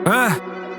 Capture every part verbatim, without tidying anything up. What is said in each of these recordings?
Äh.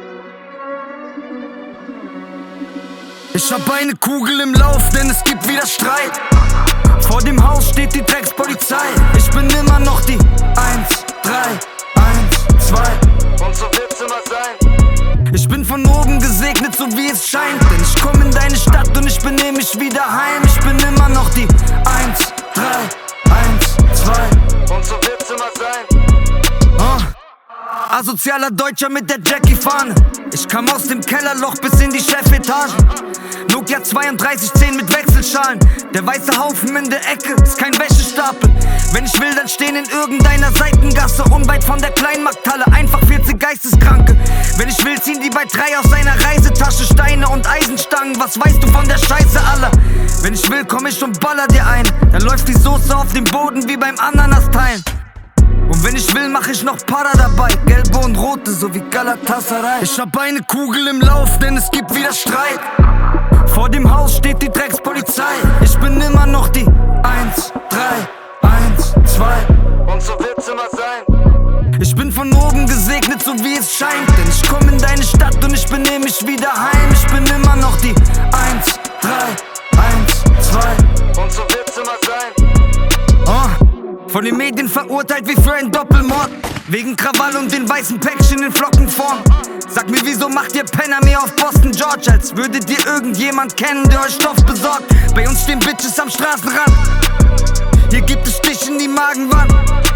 Ich hab eine Kugel im Lauf, denn es gibt wieder Streit. Vor dem Haus steht die Dreckspolizei. Ich bin immer noch die eins, drei, eins, zwei. Und so wird's immer sein. Ich bin von oben gesegnet, so wie es scheint. Denn ich komm in deine Stadt und ich benehme mich wieder heim. Ich bin immer noch die eins, drei, eins, zwei. Und so wird's immer sein. Oh. Asozialer Deutscher mit der Jackie-Fahne. Ich kam aus dem Kellerloch bis in die Chefetage. Nokia zweiunddreißig zehn mit Wechselschalen. Der weiße Haufen in der Ecke ist kein Wäschestapel. Wenn ich will, dann stehen in irgendeiner Seitengasse unweit von der Kleinmarkthalle einfach vierzig Geisteskranke. Wenn ich will, ziehen die bei drei aus seiner Reisetasche Steine und Eisenstangen. Was weißt du von der Scheiße aller? Wenn ich will, komm ich und baller dir ein. Dann läuft die Soße auf dem Boden wie beim Ananas-Teilen. Und wenn ich will, mach ich noch Para dabei. Gelbe und rote, so wie Galatasaray. Ich hab eine Kugel im Lauf, denn es gibt wieder Streit. Vor dem Haus steht die Dreckspolizei. Ich bin immer noch die eins, drei, eins, zwei. Und so wird's immer sein. Ich bin von oben gesegnet, so wie es scheint. Denn ich komm in deine Stadt und ich benehme mich wieder heim. Ich bin immer noch die eins, drei, eins, zwei. Und so wird's immer sein. Oh. Von den Medien verurteilt wie für einen Doppelmord. Wegen Krawall und den weißen Päckchen in Flockenform. Sag mir, wieso macht ihr Penner mehr auf Boston George? Als würdet ihr irgendjemand kennen, der euch Stoff besorgt. Bei uns stehen Bitches am Straßenrand. Hier gibt es Stich in die Magenwand.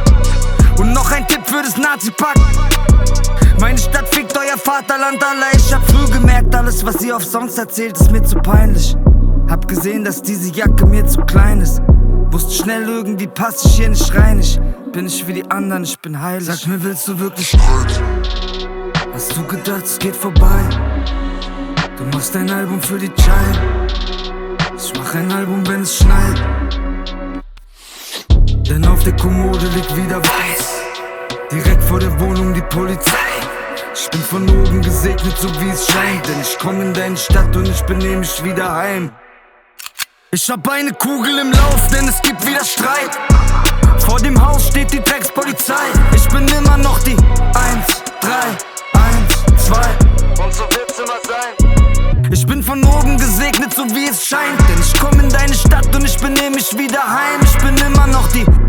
Und noch ein Tipp für das Nazi-Pack. Meine Stadt fickt euer Vaterland, Alter. Ich hab früh gemerkt, alles was ihr auf Songs erzählt, ist mir zu peinlich. Hab gesehen, dass diese Jacke mir zu klein ist. Wusste schnell, irgendwie pass ich hier nicht rein. Ich bin nicht wie die anderen, ich bin heilig. Sag mir, willst du wirklich Streit? Hast du gedacht, es geht vorbei? Du machst ein Album für die Child. Ich mach ein Album, wenn es schneit. Denn auf der Kommode liegt wieder weiß. Direkt vor der Wohnung die Polizei. Ich bin von oben gesegnet, so wie es scheint. Denn ich komm in deine Stadt und ich benehme mich wieder heim. Ich hab eine Kugel im Lauf, denn es gibt wieder Streit. Vor dem Haus steht die Dreckspolizei. Ich bin immer noch die eins, drei, eins, zwei. Und so wird's immer sein. Ich bin von oben gesegnet, so wie es scheint. Denn ich komm in deine Stadt und ich benehme mich wieder heim. Ich bin immer noch die